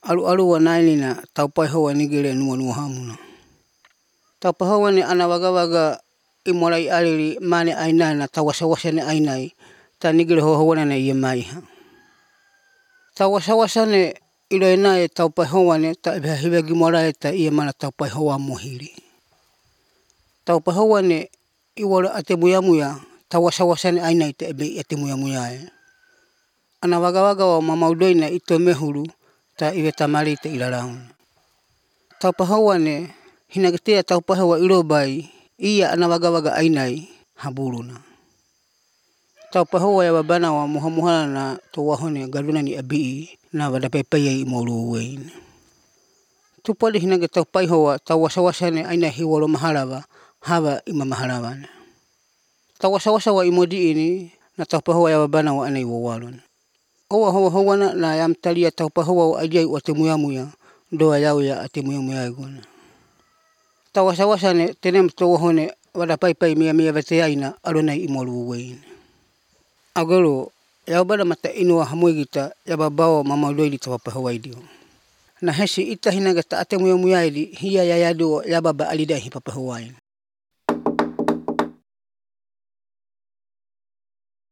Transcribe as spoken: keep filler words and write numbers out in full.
alu'alua nainina taupai hoa nigele nuanua hamuna. Taupai hoa ni ana wagawagai mulai alili mane ainai na tawasawasane ainai ta nigele hoa na ia maiha. Tawasawasane iloinae taupai hoa ne ta hibagi mulai ta ia mana taupai hoa mohili. Taupai hoa ne iwala ate muya muya tawasawasane ainai ta ebe ate muya muya. Ana wagawaga wa mamaudoina ito mehuru ta iwe tamari te ilaraun. Taupai hoa ne hinagetea taupai hoa ilobai iya ana wagawaga ainai haburuna. Taupai hoa ya babana wa muha muhala na tuwahone galuna ni abii na wadapepeya i moluwein. Tupali hinage taupai hoa tawasawasane ainai hiwalo mahalawa hawa ima mahalawana. Tawasawasa wa imodi ini na taupai hoa ya babana wa anai wawalun. Owa hoa hoa na na yam talia taupai hoa wa ajai wa te muya muya doa yau ya ate muya muya iguna. Tawasawasane tenem tuwahone wadapaipai miya miya vateaina alonai i moluwein. Agolo ya babana mata inua hamui gita ya babawa mamaudoili taupai hoa idio. Na hesi ita hinage ta ate muya muya ili hiya ya yadu ya baba alida hi papai hoa.